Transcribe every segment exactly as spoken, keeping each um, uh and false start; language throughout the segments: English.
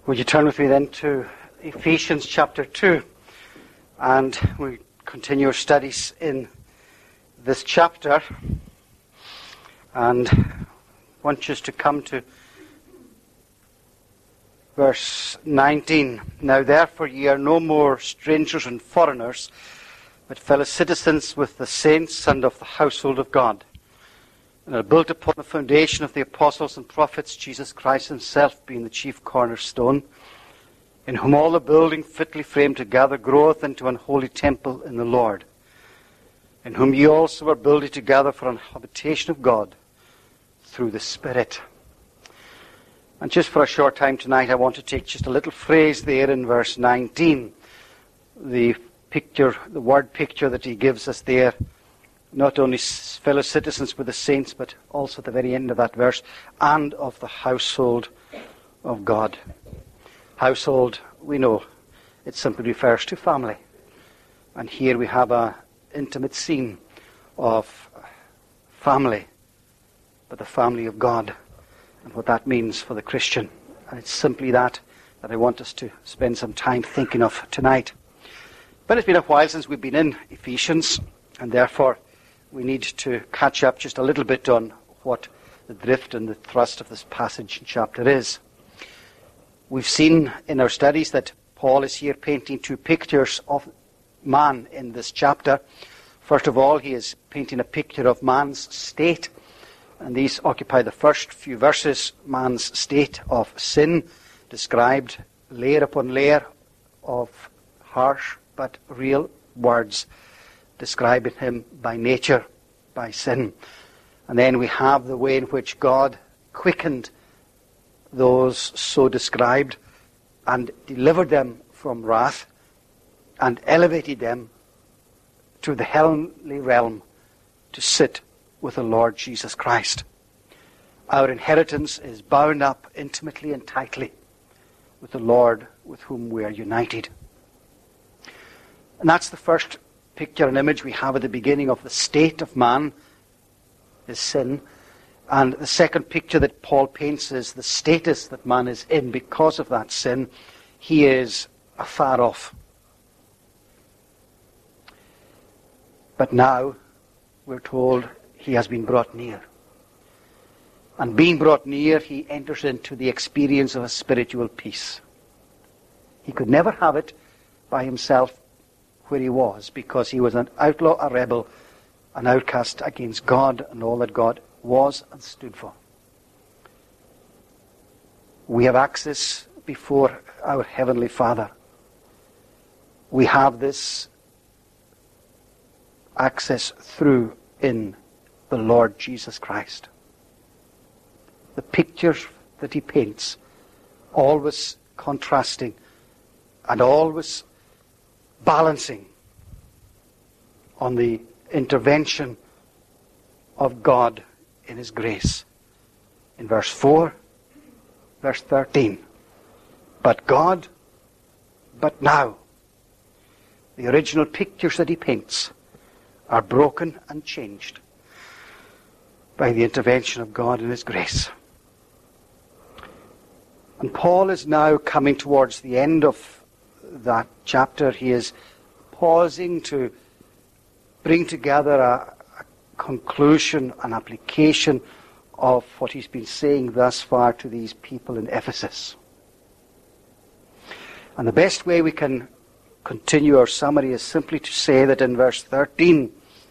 Would you turn with me then to Ephesians chapter two, and we continue our studies in this chapter, and I want us to come to verse nineteen. Now therefore ye are no more strangers and foreigners, but fellow citizens with the saints and of the household of God, and are built upon the foundation of the apostles and prophets, Jesus Christ himself being the chief cornerstone, in whom all the building fitly framed together groweth into an holy temple in the Lord, in whom ye also are builded together for an habitation of God through the Spirit. And just for a short time tonight, I want to take just a little phrase there in verse nineteen. The picture, the word picture that he gives us there, not only fellow citizens with the saints, but also at the very end of that verse, and of the household of God. Household, we know, it simply refers to family. And here we have an intimate scene of family, but the family of God, and what that means for the Christian. And it's simply that that I want us to spend some time thinking of tonight. But it's been a while since we've been in Ephesians, and therefore we need to catch up just a little bit on what the drift and the thrust of this passage and chapter is. We've seen in our studies that Paul is here painting two pictures of man in this chapter. First of all, he is painting a picture of man's state, and these occupy the first few verses. Man's state of sin, described layer upon layer of harsh but real words describing him by nature, by sin. And then we have the way in which God quickened those so described and delivered them from wrath and elevated them to the heavenly realm to sit with the Lord Jesus Christ. Our inheritance is bound up intimately and tightly with the Lord with whom we are united. And that's the first picture and image we have at the beginning of the state of man, is sin. And the second picture that Paul paints is the status that man is in because of that sin. He is afar off. But now, we're told, he has been brought near. And being brought near, he enters into the experience of a spiritual peace. He could never have it by himself where he was, because he was an outlaw, a rebel, an outcast against God and all that God was and stood for. We have access before our Heavenly Father. We have this access through in the Lord Jesus Christ. The pictures that he paints, always contrasting and always balancing on the intervention of God in his grace. In verse four, verse thirteen. But God, but now. The original pictures that he paints are broken and changed by the intervention of God in his grace. And Paul is now coming towards the end of that chapter. He is pausing to bring together a, a conclusion, an application of what he's been saying thus far to these people in Ephesus. And the best way we can continue our summary is simply to say that in verse thirteen,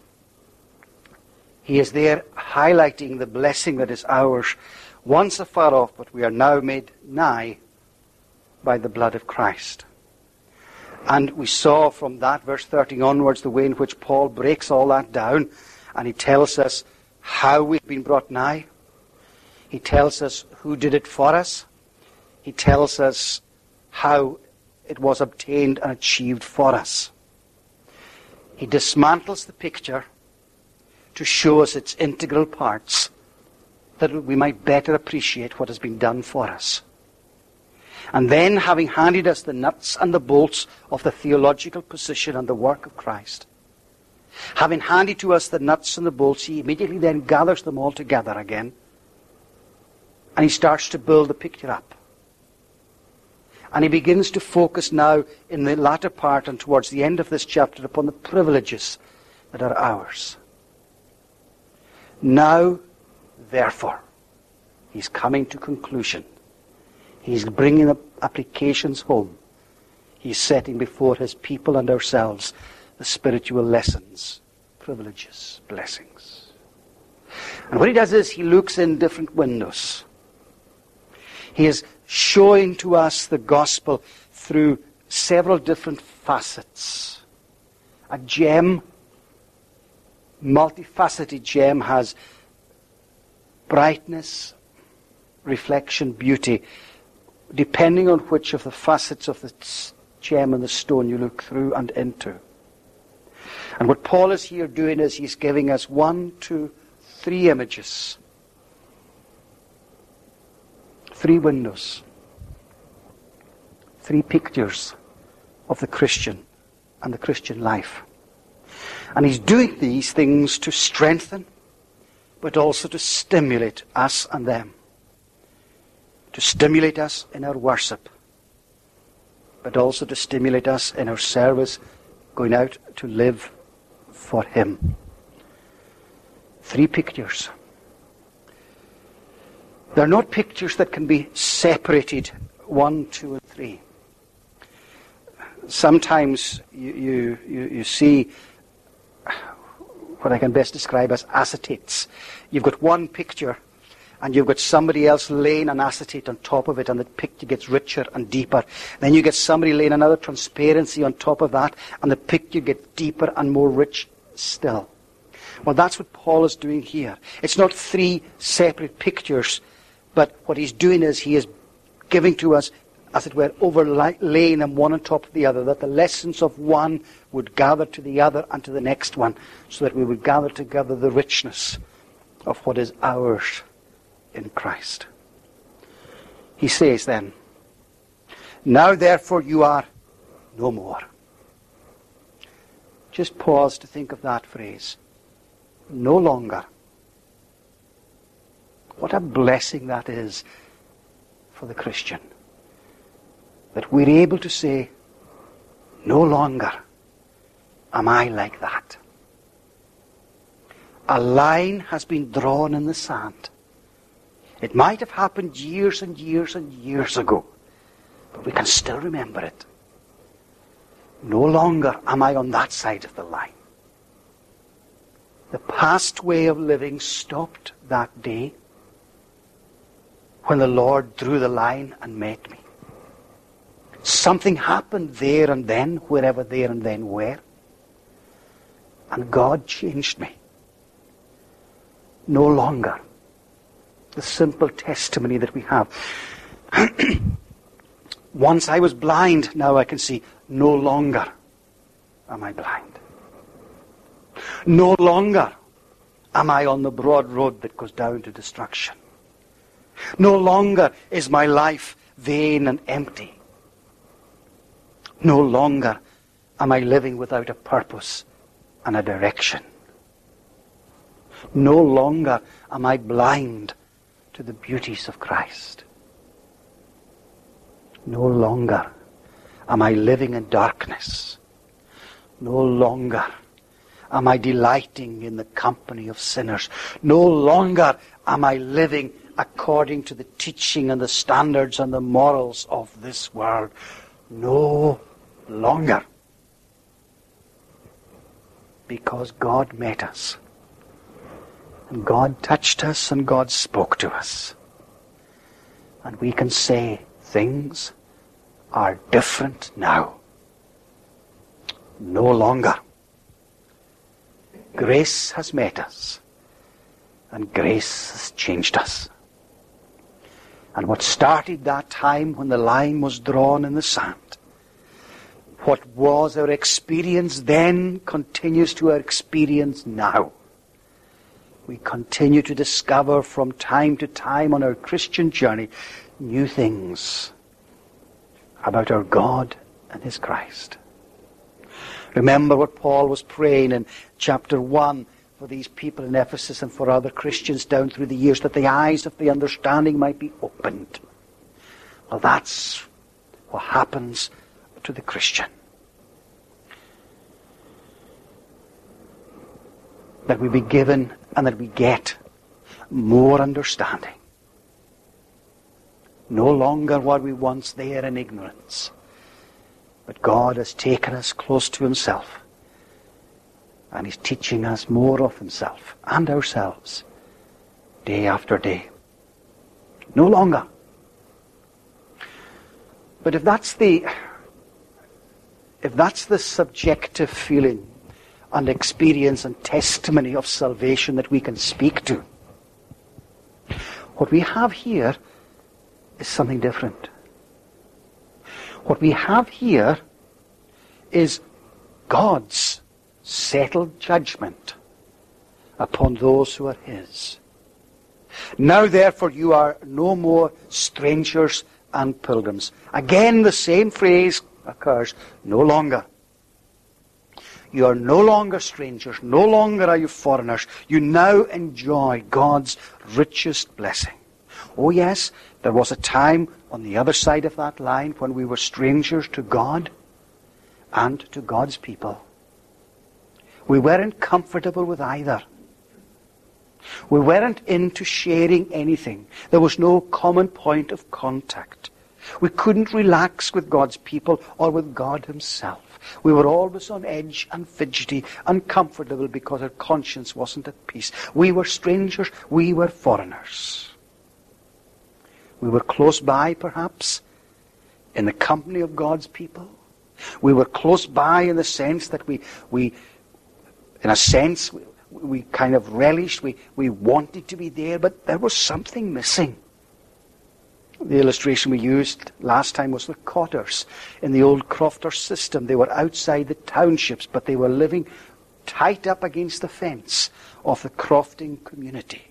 he is there highlighting the blessing that is ours, once afar off, but we are now made nigh by the blood of Christ. And we saw from that verse thirteen onwards the way in which Paul breaks all that down, and he tells us how we've been brought nigh. He tells us who did it for us. He tells us how it was obtained and achieved for us. He dismantles the picture to show us its integral parts, that we might better appreciate what has been done for us. And then, having handed us the nuts and the bolts of the theological position and the work of Christ, having handed to us the nuts and the bolts, he immediately then gathers them all together again, and he starts to build the picture up. And he begins to focus now in the latter part and towards the end of this chapter upon the privileges that are ours. Now, therefore, he's coming to conclusion. He's bringing the applications home. He's setting before his people and ourselves the spiritual lessons, privileges, blessings. And what he does is he looks in different windows. He is showing to us the gospel through several different facets. A gem, multifaceted gem, has brightness, reflection, beauty, depending on which of the facets of the gem and the stone you look through and into. And what Paul is here doing is he's giving us one, two, three images. Three windows. Three pictures of the Christian and the Christian life. And he's doing these things to strengthen, but also to stimulate us and them. To stimulate us in our worship, but also to stimulate us in our service, going out to live for him. Three pictures. They're not pictures that can be separated, one, two, and three. Sometimes you, you, you, you see what I can best describe as acetates. You've got one picture, and you've got somebody else laying an acetate on top of it, and the picture gets richer and deeper. Then you get somebody laying another transparency on top of that, and the picture gets deeper and more rich still. Well, that's what Paul is doing here. It's not three separate pictures, but what he's doing is he is giving to us, as it were, overlaying them one on top of the other, that the lessons of one would gather to the other and to the next one, so that we would gather together the richness of what is ours in Christ. He says then, now therefore you are no more. Just pause to think of that phrase. No longer. What a blessing that is for the Christian. That we're able to say, no longer am I like that. A line has been drawn in the sand. It might have happened years and years and years ago, but we can still remember it. No longer am I on that side of the line. The past way of living stopped that day when the Lord drew the line and met me. Something happened there and then, wherever there and then were. And God changed me. No longer. The simple testimony that we have. Once I was blind, now I can see. No longer am I blind. No longer am I on the broad road that goes down to destruction. No longer is my life vain and empty. No longer am I living without a purpose and a direction. No longer am I blind to the beauties of Christ. No longer am I living in darkness. No longer am I delighting in the company of sinners. No longer am I living according to the teaching and the standards and the morals of this world. No longer. Because God met us. And God touched us and God spoke to us. And we can say things are different now. No longer. Grace has met us. And grace has changed us. And what started that time when the line was drawn in the sand, what was our experience then continues to our experience now. We continue to discover from time to time on our Christian journey new things about our God and His Christ. Remember what Paul was praying in chapter one for these people in Ephesus and for other Christians down through the years, that the eyes of the understanding might be opened. Well, that's what happens to the Christian. That we be given and that we get more understanding. No longer were we once there in ignorance, but God has taken us close to himself, and he's teaching us more of himself and ourselves day after day. No longer. But if that's the if that's the subjective feeling and experience and testimony of salvation that we can speak to, what we have here is something different. What we have here is God's settled judgment upon those who are his. Now therefore you are no more strangers and pilgrims. Again the same phrase occurs, no longer. You are no longer strangers, no longer are you foreigners. You now enjoy God's richest blessing. Oh yes, there was a time on the other side of that line when we were strangers to God and to God's people. We weren't comfortable with either. We weren't into sharing anything. There was no common point of contact. We couldn't relax with God's people or with God himself. We were always on edge and fidgety, uncomfortable because our conscience wasn't at peace. We were strangers, we were foreigners. We were close by, perhaps, in the company of God's people. We were close by in the sense that we, we in a sense, we, we kind of relished, we, we wanted to be there, but there was something missing. The illustration we used last time was the cotters. In the old crofter system, they were outside the townships, but they were living tight up against the fence of the crofting community.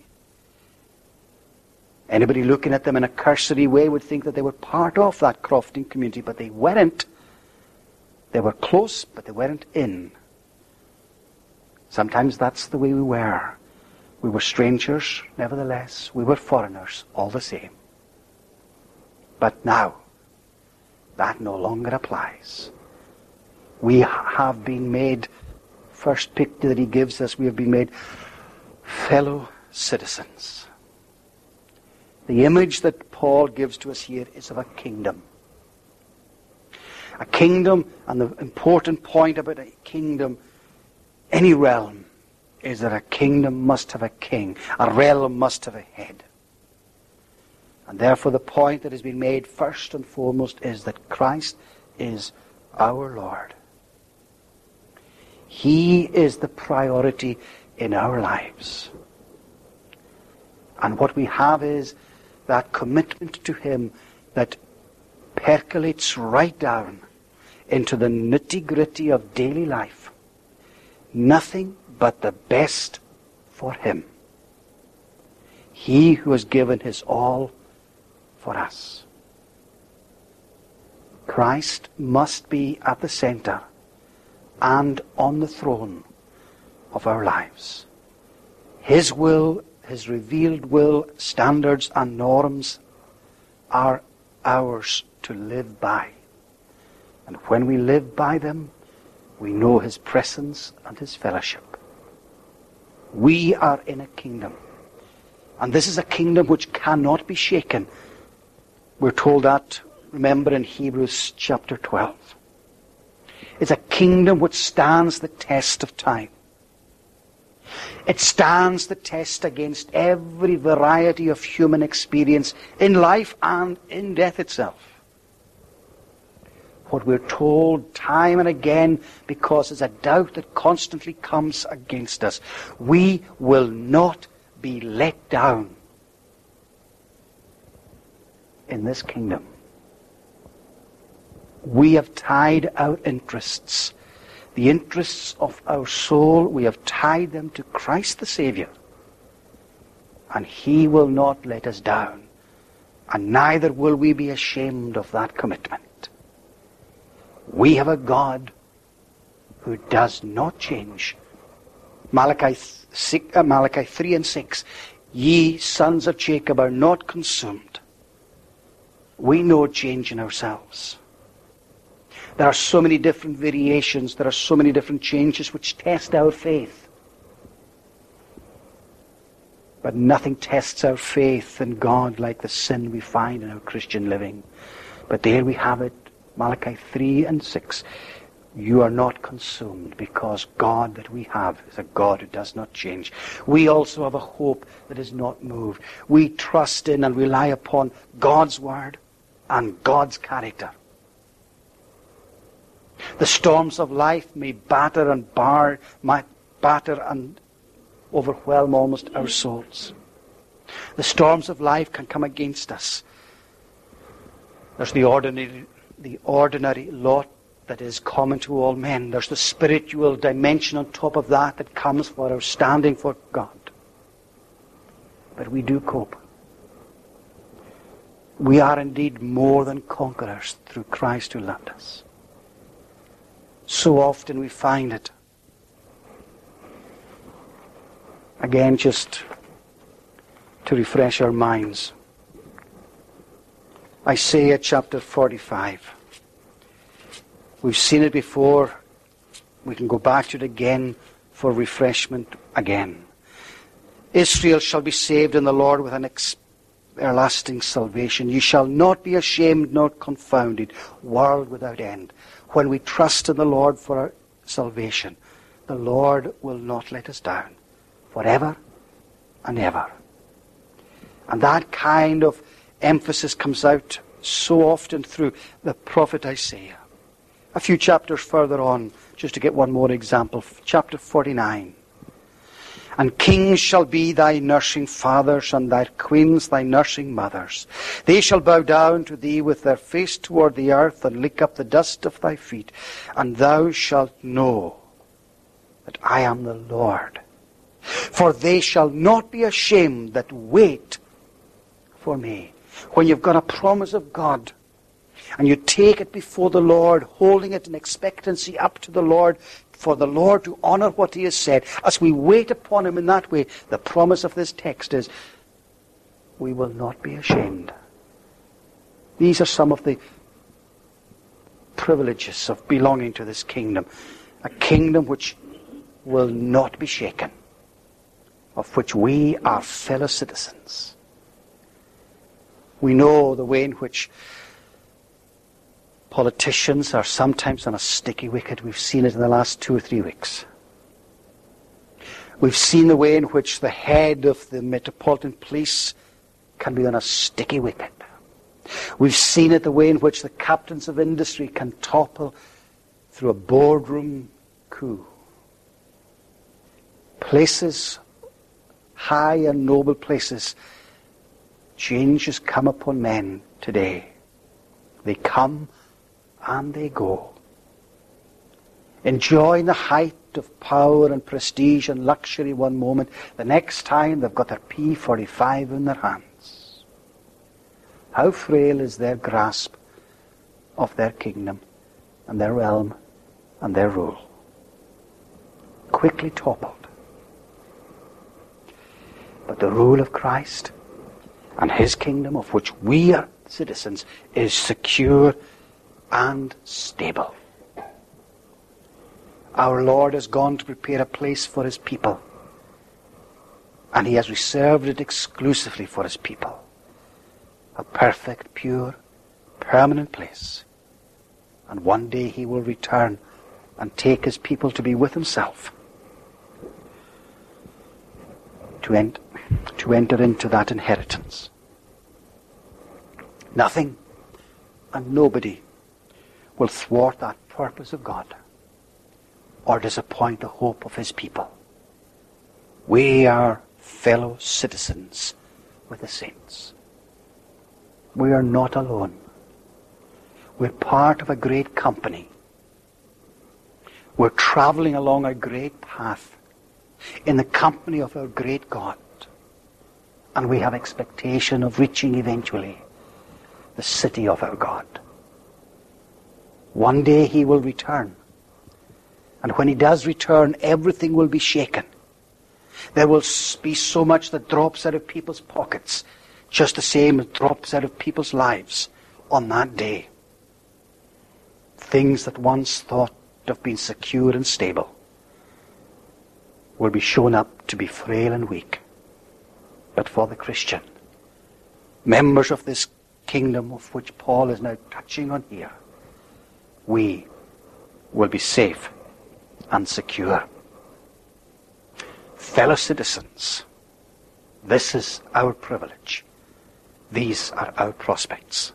Anybody looking at them in a cursory way would think that they were part of that crofting community, but they weren't. They were close, but they weren't in. Sometimes that's the way we were. We were strangers, nevertheless. We were foreigners, all the same. But now, that no longer applies. We have been made, first picture that he gives us, we have been made fellow citizens. The image that Paul gives to us here is of a kingdom. A kingdom, and the important point about a kingdom, any realm, is that a kingdom must have a king. A realm must have a head. And therefore the point that has been made first and foremost is that Christ is our Lord. He is the priority in our lives. And what we have is that commitment to him that percolates right down into the nitty-gritty of daily life. Nothing but the best for him. He who has given his all for us. Christ must be at the center and on the throne of our lives. His will, his revealed will, standards and norms are ours to live by. And when we live by them, we know his presence and his fellowship. We are in a kingdom. And this is a kingdom which cannot be shaken. We're told that, remember, in Hebrews chapter twelve. It's a kingdom which stands the test of time. It stands the test against every variety of human experience in life and in death itself. What we're told time and again, because there's a doubt that constantly comes against us, we will not be let down in this kingdom. We have tied our interests, the interests of our soul, we have tied them to Christ the Savior. And he will not let us down. And neither will we be ashamed of that commitment. We have a God who does not change. Malachi, six, uh, Malachi three and six. Ye sons of Jacob are not consumed. We know change in ourselves. There are so many different variations. There are so many different changes which test our faith. But nothing tests our faith in God like the sin we find in our Christian living. But there we have it, Malachi three and six. You are not consumed, because God that we have is a God who does not change. We also have a hope that is not moved. We trust in and rely upon God's word and God's character. The storms of life may batter and bar, might batter and overwhelm almost our souls. The storms of life can come against us. There's the ordinary, the ordinary lot that is common to all men. There's the spiritual dimension on top of that that comes for our standing for God. But we do cope. We are indeed more than conquerors through Christ who loved us. So often we find it. Again, just to refresh our minds. Isaiah chapter forty-five. We've seen it before. We can go back to it again for refreshment again. Israel shall be saved in the Lord with an everlasting salvation. You shall not be ashamed nor confounded, world without end. When we trust in the Lord for our salvation, the Lord will not let us down forever and ever. And that kind of emphasis comes out so often through the prophet Isaiah. A few chapters further on, just to get one more example, chapter forty-nine. And kings shall be thy nursing fathers, and thy queens thy nursing mothers. They shall bow down to thee with their face toward the earth, and lick up the dust of thy feet. And thou shalt know that I am the Lord. For they shall not be ashamed that wait for me. When you've got a promise of God, and you take it before the Lord, holding it in expectancy up to the Lord, for the Lord to honor what He has said, as we wait upon Him in that way, the promise of this text is, we will not be ashamed. These are some of the privileges of belonging to this kingdom. A kingdom which will not be shaken, of which we are fellow citizens. We know the way in which politicians are sometimes on a sticky wicket. We've seen it in the last two or three weeks. We've seen the way in which the head of the Metropolitan Police can be on a sticky wicket. We've seen it the way in which the captains of industry can topple through a boardroom coup. Places, high and noble places, change has come upon men today. They come and they go. Enjoying the height of power and prestige and luxury one moment, the next time they've got their P forty-five in their hands. How frail is their grasp of their kingdom and their realm and their rule. Quickly toppled. But the rule of Christ and His kingdom, of which we are citizens, is secure and stable. Our Lord has gone to prepare a place for His people, and He has reserved it exclusively for His people. A perfect, pure, permanent place. And one day He will return and take His people to be with Himself, to, ent- to enter into that inheritance. Nothing and nobody will thwart that purpose of God or disappoint the hope of His people. We are fellow citizens with the saints. We are not alone. We're part of a great company. We're traveling along a great path in the company of our great God. And we have expectation of reaching eventually the city of our God. One day He will return. And when He does return, everything will be shaken. There will be so much that drops out of people's pockets, just the same as drops out of people's lives on that day. things that once thought of being secure and stable will be shown up to be frail and weak. But for the Christian, members of this kingdom of which Paul is now touching on here, we will be safe and secure. Fellow citizens, this is our privilege. These are our prospects.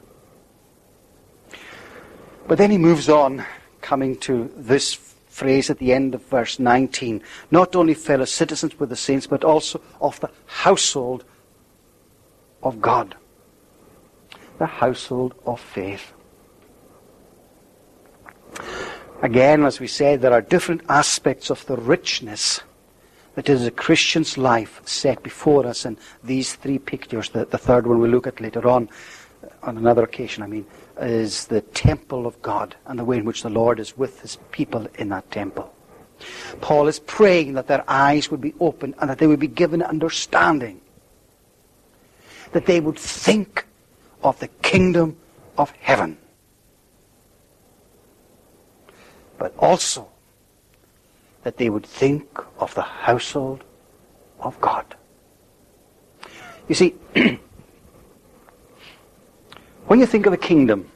But then he moves on, coming to this phrase at the end of verse nineteen. Not only fellow citizens with the saints, but also of the household of God. The household of faith. Again, as we said, there are different aspects of the richness that is a Christian's life set before us in these three pictures. The, the third one we'll look at later on, on another occasion, I mean, is the temple of God and the way in which the Lord is with his people in that temple. Paul is praying that their eyes would be opened and that they would be given understanding. That they would think of the kingdom of heaven. But also that they would think of the household of God. You see, when you think of a kingdom,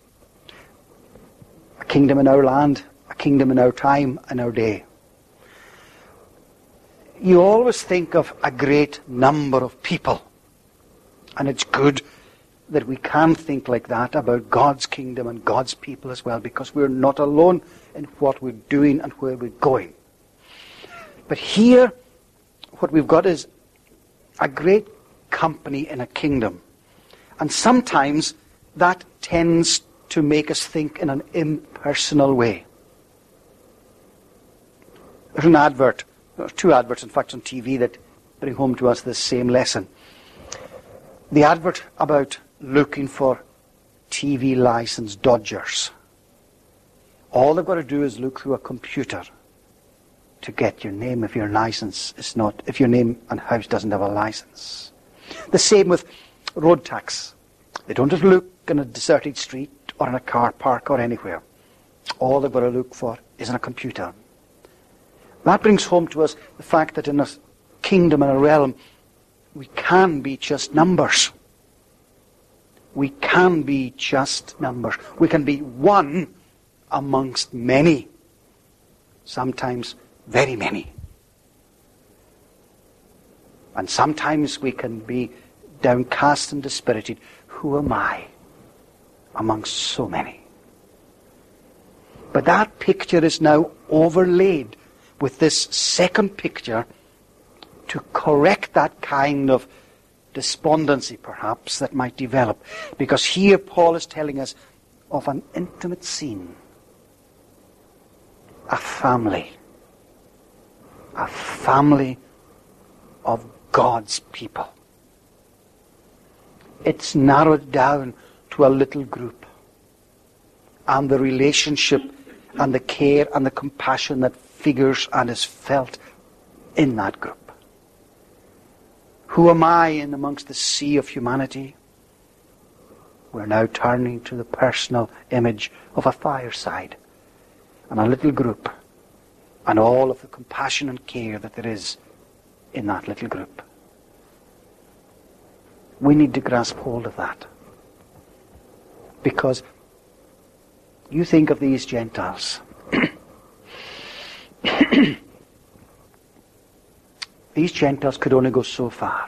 a kingdom in our land, a kingdom in our time, in our day, you always think of a great number of people. And it's good that we can think like that about God's kingdom and God's people as well, because we're not alone in what we're doing and where we're going. But here, what we've got is a great company in a kingdom. And sometimes that tends to make us think in an impersonal way. There's an advert, there's two adverts in fact on T V that bring home to us this same lesson. The advert about looking for T V license dodgers. All they've got to do is look through a computer to get your name if your license is not, if your name and house doesn't have a license. The same with road tax. They don't have to look in a deserted street or in a car park or anywhere. All they've got to look for is in a computer. That brings home to us the fact that in a kingdom and a realm, we can be just numbers. We can be just numbers. We can be one amongst many. Sometimes very many. And sometimes we can be downcast and dispirited. Who am I amongst so many? But that picture is now overlaid with this second picture to correct that kind of despondency, perhaps, that might develop. Because here Paul is telling us of an intimate scene. A family. A family of God's people. It's narrowed down to a little group. And the relationship and the care and the compassion that figures and is felt in that group. Who am I in amongst the sea of humanity? We're now turning to the personal image of a fireside and a little group and all of the compassion and care that there is in that little group. We need to grasp hold of that. Because you think of these Gentiles. These Gentiles could only go so far.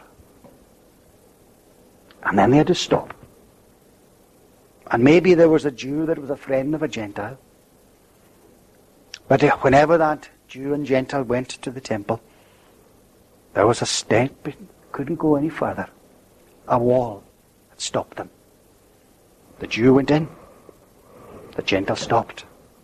And then they had to stop. And maybe there was a Jew that was a friend of a Gentile. But whenever that Jew and Gentile went to the temple, there was a step, but couldn't go any further. A wall that stopped them. The Jew went in. The Gentile stopped.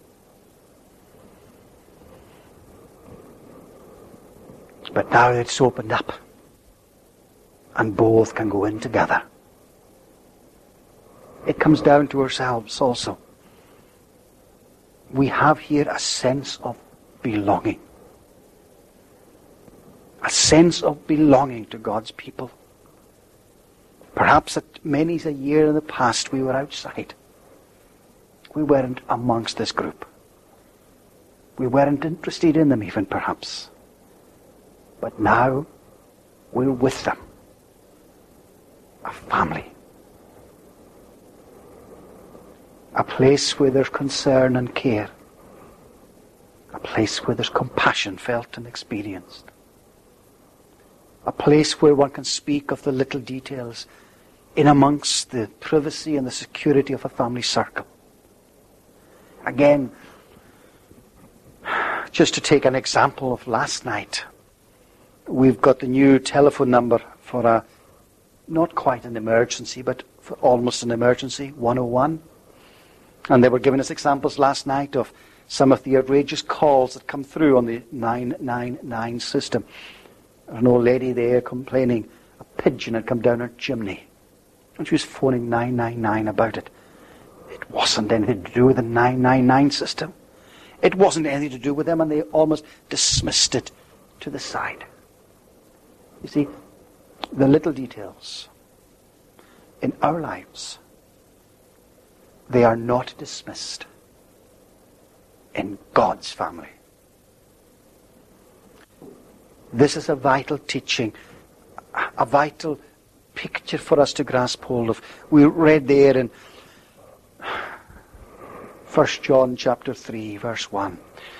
But now it's opened up. And both can go in together. It comes down to ourselves also. We have here a sense of belonging. A sense of belonging to God's people. Perhaps at many a year in the past we were outside. We weren't amongst this group. We weren't interested in them even, perhaps. But now we're with them. A family. A place where there's concern and care. A place where there's compassion felt and experienced. A place where one can speak of the little details in amongst the privacy and the security of a family circle. Again, just to take an example of last night, we've got the new telephone number for a, not quite an emergency, but for almost an emergency, one oh one. And they were giving us examples last night of some of the outrageous calls that come through on the nine nine nine system. An old lady there complaining a pigeon had come down her chimney. And she was phoning nine nine nine about it. It wasn't anything to do with the nine nine nine system. It wasn't anything to do with them, and they almost dismissed it to the side. You see, the little details in our lives, they are not dismissed in God's family. This is a vital teaching, a vital picture for us to grasp hold of. We read there in First John chapter three, verse one.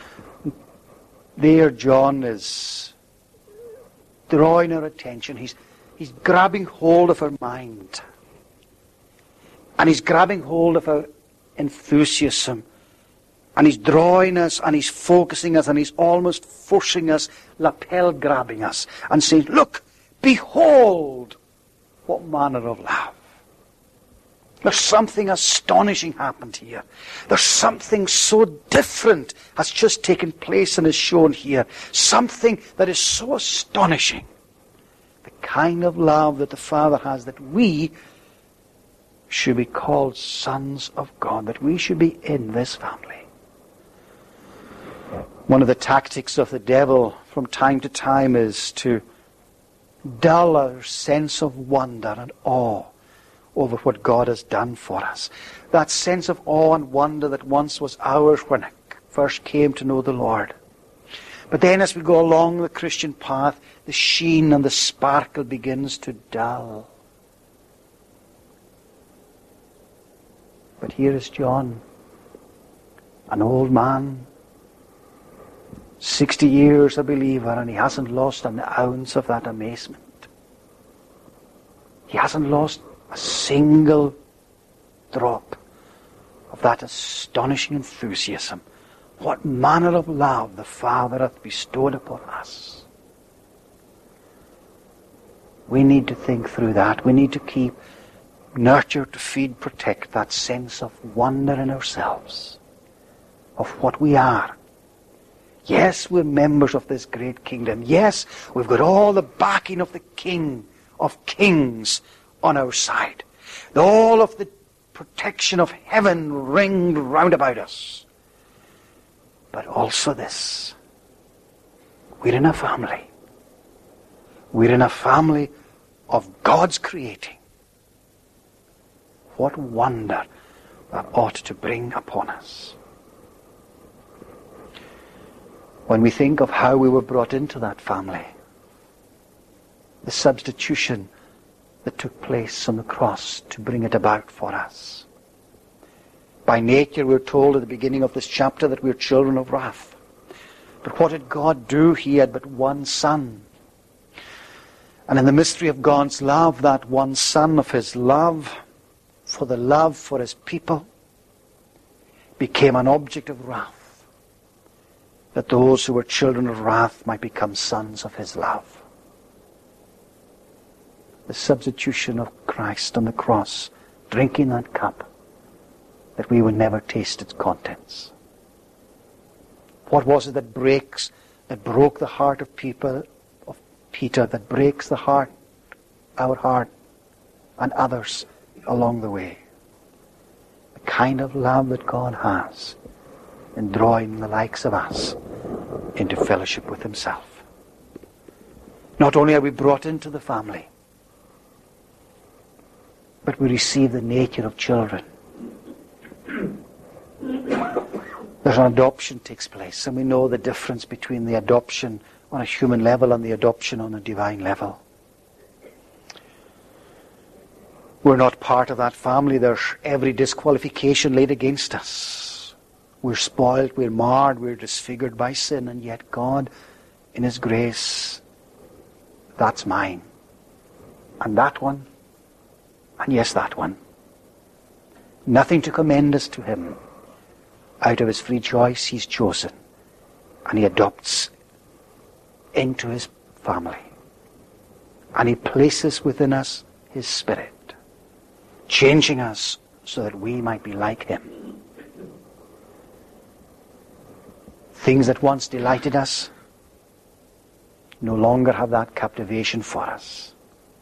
There John is drawing our attention. He's, he's grabbing hold of our mind. And he's grabbing hold of our enthusiasm. And he's drawing us, and he's focusing us, and he's almost forcing us, lapel grabbing us, and saying, look, behold, what manner of love. There's something astonishing happened here. There's something so different has just taken place and is shown here. Something that is so astonishing. The kind of love that the Father has, that we should be called sons of God, that we should be in this family. One of the tactics of the devil from time to time is to dull our sense of wonder and awe over what God has done for us. That sense of awe and wonder that once was ours when I first came to know the Lord. But then as we go along the Christian path, the sheen and the sparkle begins to dull. But here is John, an old man, sixty years a believer, and he hasn't lost an ounce of that amazement. He hasn't lost a single drop of that astonishing enthusiasm. What manner of love the Father hath bestowed upon us. We need to think through that. We need to keep, nurture, to feed, protect that sense of wonder in ourselves, of what we are. Yes, we're members of this great kingdom. Yes, we've got all the backing of the King of Kings on our side. All of the protection of heaven ringed round about us. But also this. We're in a family. We're in a family of God's creating. What wonder that ought to bring upon us. When we think of how we were brought into that family, the substitution that took place on the cross to bring it about for us. By nature, we're told at the beginning of this chapter that we're children of wrath. But what did God do? He had but one Son. And in the mystery of God's love, that one Son of His love, for the love for His people, became an object of wrath, that those who were children of wrath might become sons of His love. The substitution of Christ on the cross, drinking that cup, that we would never taste its contents. What was it that breaks, that broke the heart of people, of Peter, that breaks the heart, our heart, and others along the way? The kind of love that God has in drawing the likes of us into fellowship with Himself. Not only are we brought into the family, but we receive the nature of children. There's an adoption takes place, and we know the difference between the adoption on a human level and the adoption on a divine level. We're not part of that family. There's every disqualification laid against us. We're spoiled, we're marred, we're disfigured by sin, and yet God, in His grace, that's mine. And that one, and yes, that one. Nothing to commend us to Him. Out of His free choice, He's chosen, and He adopts into His family. And He places within us His Spirit, changing us so that we might be like Him. Things that once delighted us no longer have that captivation for us.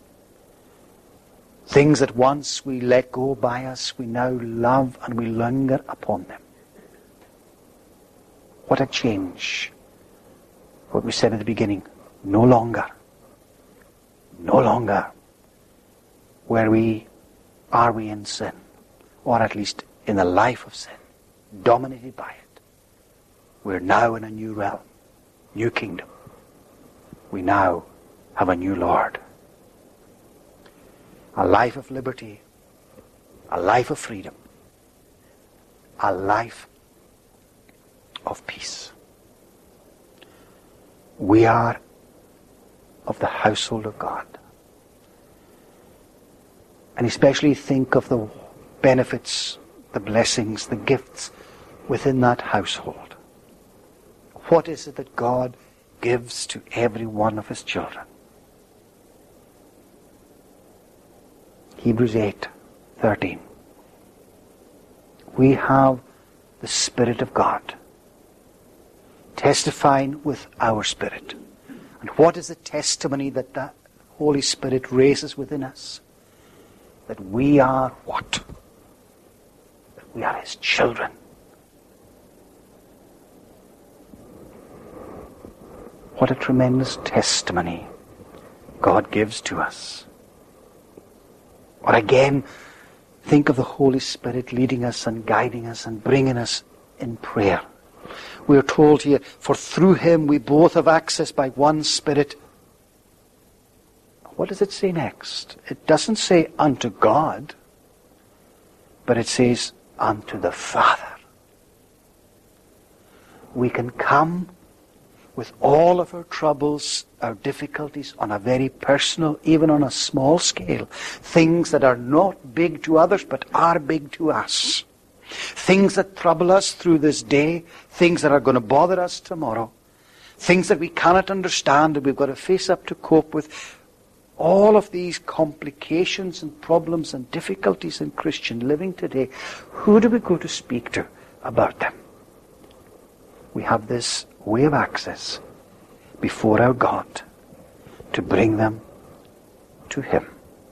Things that once we let go by us, we now love and we linger upon them. What a change. What we said at the beginning. No longer. No longer where we are we in sin, or at least in the life of sin, dominated by it. We're now in a new realm, new kingdom. We now have a new Lord. A life of liberty, a life of freedom, a life of peace. We are of the household of God. And especially think of the benefits, the blessings, the gifts within that household. What is it that God gives to every one of His children? Hebrews eight thirteen. We have the Spirit of God testifying with our spirit. And what is the testimony that the Holy Spirit raises within us? That we are what? That we are His children. What a tremendous testimony God gives to us. Or again, think of the Holy Spirit leading us and guiding us and bringing us in prayer. We are told here, for through Him we both have access by one Spirit. What does it say next? It doesn't say unto God, but it says unto the Father. We can come with all of our troubles, our difficulties on a very personal, even on a small scale. Things that are not big to others, but are big to us. Things that trouble us through this day, things that are going to bother us tomorrow, things that we cannot understand and we've got to face up to cope with. All of these complications and problems and difficulties in Christian living today, who do we go to speak to about them? We have this way of access before our God to bring them to Him.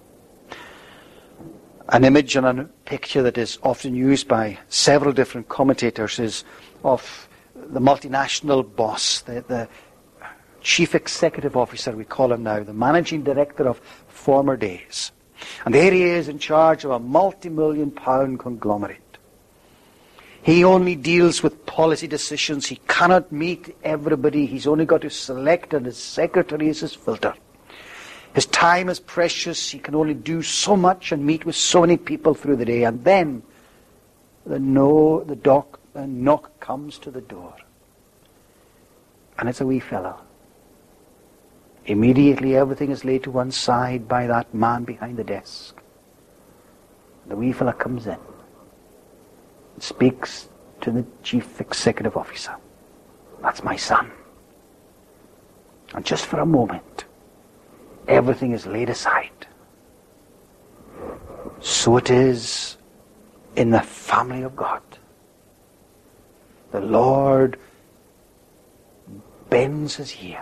An image and a picture that is often used by several different commentators is of the multinational boss, the, the chief executive officer, we call him now, the managing director of former days. And there he is in charge of a multi-million pound conglomerate. He only deals with policy decisions. He cannot meet everybody. He's only got to select, and his secretary is his filter. His time is precious. He can only do so much and meet with so many people through the day. And then the no, the doc, the knock comes to the door. And it's a wee fellow. Immediately everything is laid to one side by that man behind the desk. The wee fellow comes in and speaks to the chief executive officer. That's my son. And just for a moment, everything is laid aside. So it is in the family of God. The Lord bends His ear,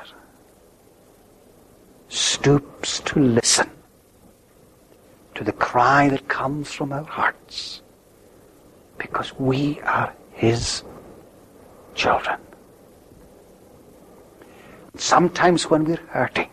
stoops to listen to the cry that comes from our hearts, because we are His children. Sometimes when we're hurting,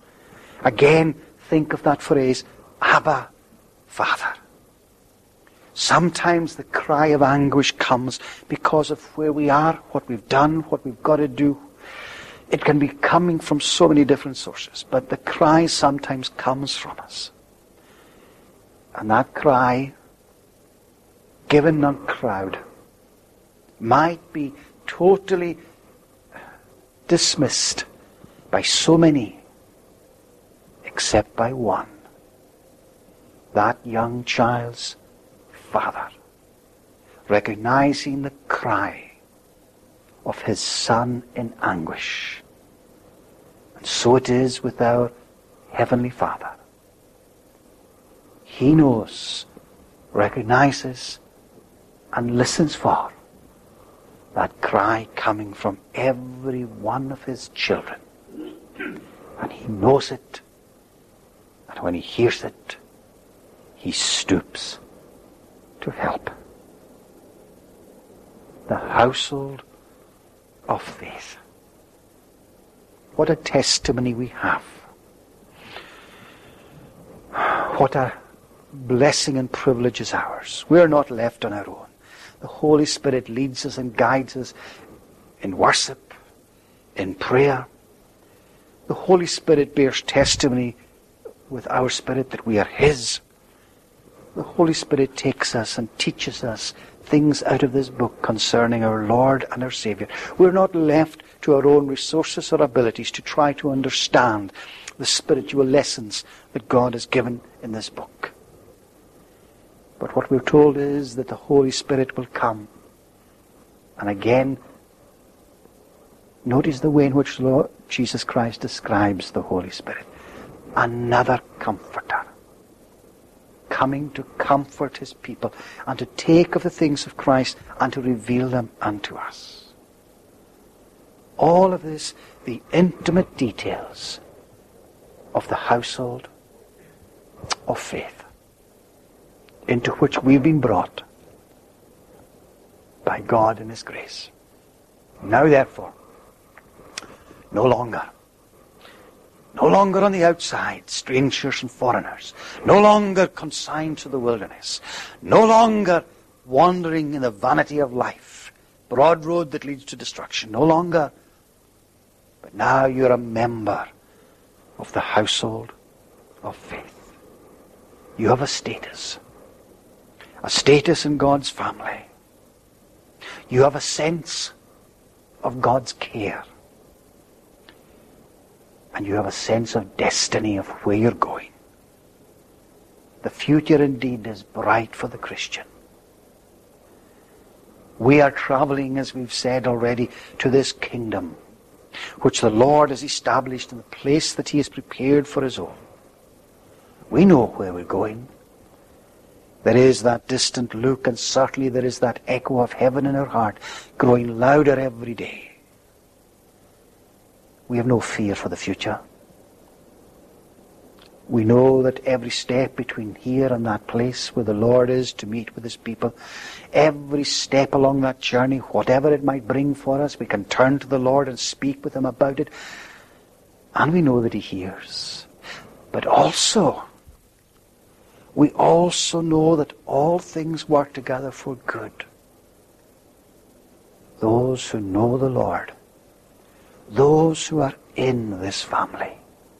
again think of that phrase, Abba, Father. Sometimes the cry of anguish comes because of where we are, what we've done, what we've got to do. It can be coming from so many different sources, but the cry sometimes comes from us. And that cry, given on crowd, might be totally dismissed by so many, except by one. That young child's father, recognizing the cry of his son in anguish. And so it is with our Heavenly Father. He knows, recognizes, and listens for that cry coming from every one of his children. And he knows it, and when he hears it, he stoops to help. The household of faith. What a testimony we have. What a blessing and privilege is ours. We are not left on our own. The Holy Spirit leads us and guides us in worship, in prayer. The Holy Spirit bears testimony with our spirit that we are His. The Holy Spirit takes us and teaches us things out of this book concerning our Lord and our Saviour. We're not left to our own resources or abilities to try to understand the spiritual lessons that God has given in this book. But what we're told is that the Holy Spirit will come. And again, notice the way in which Lord Jesus Christ describes the Holy Spirit. Another comforter, coming to comfort His people and to take of the things of Christ and to reveal them unto us. All of this, the intimate details of the household of faith, into which we've been brought by God in His grace. Now therefore, no longer, no longer on the outside, strangers and foreigners, no longer consigned to the wilderness, no longer wandering in the vanity of life, broad road that leads to destruction, no longer, but now you're a member of the household of faith. You have a status. A status in God's family. You have a sense of God's care. And you have a sense of destiny of where you're going. The future indeed is bright for the Christian. We are traveling, as we've said already, to this kingdom which the Lord has established in the place that He has prepared for His own. We know where we're going. There is that distant look, and certainly there is that echo of heaven in our heart, growing louder every day. We have no fear for the future. We know that every step between here and that place where the Lord is to meet with His people, every step along that journey, whatever it might bring for us, we can turn to the Lord and speak with Him about it. And we know that He hears. But also, we also know that all things work together for good. Those who know the Lord, those who are in this family.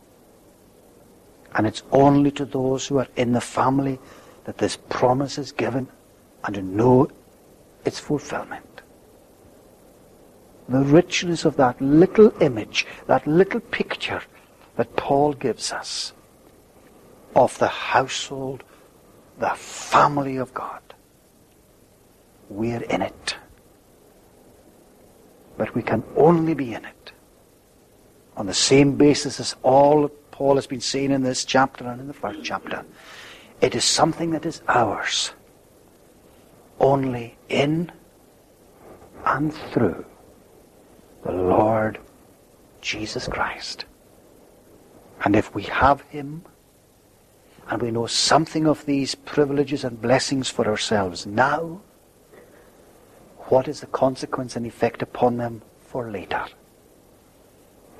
And it's only to those who are in the family that this promise is given and to know its fulfillment. The richness of that little image, that little picture that Paul gives us of the household, the family of God. We're in it. But we can only be in it on the same basis as all Paul has been saying in this chapter and in the first chapter. It is something that is ours only in and through the Lord Jesus Christ. And if we have Him, and we know something of these privileges and blessings for ourselves now, what is the consequence and effect upon them for later?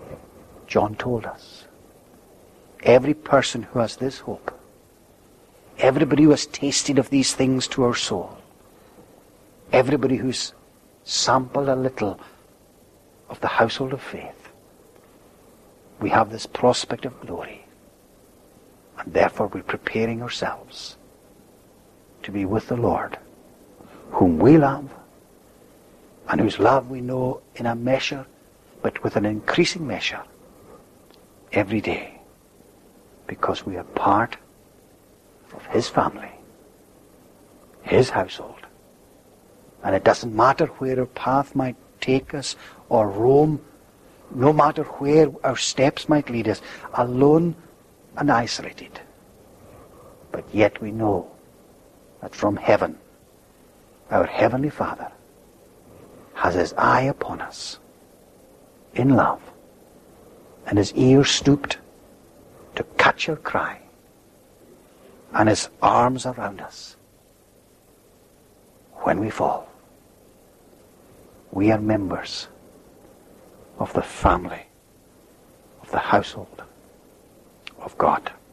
John told us, every person who has this hope everybody who has tasted of these things to our soul, everybody who's sampled a little of the household of faith, we have this prospect of glory. And therefore we're preparing ourselves to be with the Lord, whom we love, and whose love we know in a measure, but with an increasing measure, every day, because we are part of his family, his household. And it doesn't matter where our path might take us or roam, no matter where our steps might lead us, alone and isolated. But yet we know that from heaven, our Heavenly Father has his eye upon us in love, and his ear stooped to catch our cry, and his arms around us when we fall. We are members of the family, of the household of God.